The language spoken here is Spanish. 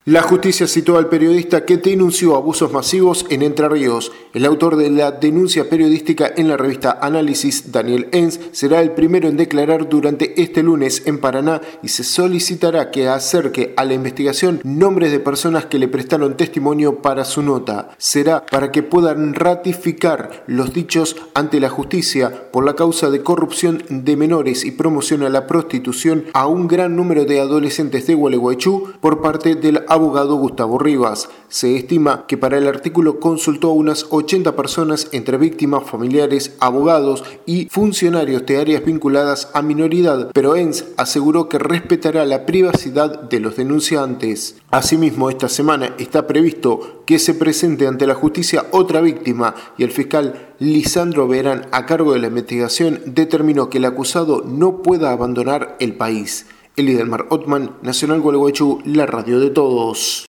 La justicia citó al periodista que denunció abusos masivos en Entre Ríos. El autor de la denuncia periodística en la revista Análisis, Daniel Enz, será el primero en declarar durante este lunes en Paraná y se solicitará que acerque a la investigación nombres de personas que le prestaron testimonio para su nota. Será para que puedan ratificar los dichos ante la justicia por la causa de corrupción de menores y promoción a la prostitución a un gran número de adolescentes de Gualeguaychú por parte del abogado Gustavo Rivas. Se estima que para el artículo consultó a unas 80 personas entre víctimas, familiares, abogados y funcionarios de áreas vinculadas a minoridad, pero Enz aseguró que respetará la privacidad de los denunciantes. Asimismo, esta semana está previsto que se presente ante la justicia otra víctima y el fiscal Lisandro Verán, a cargo de la investigación, determinó que el acusado no pueda abandonar el país. Eli Delmar Ottman, Nacional Gualeguaychú, la radio de todos.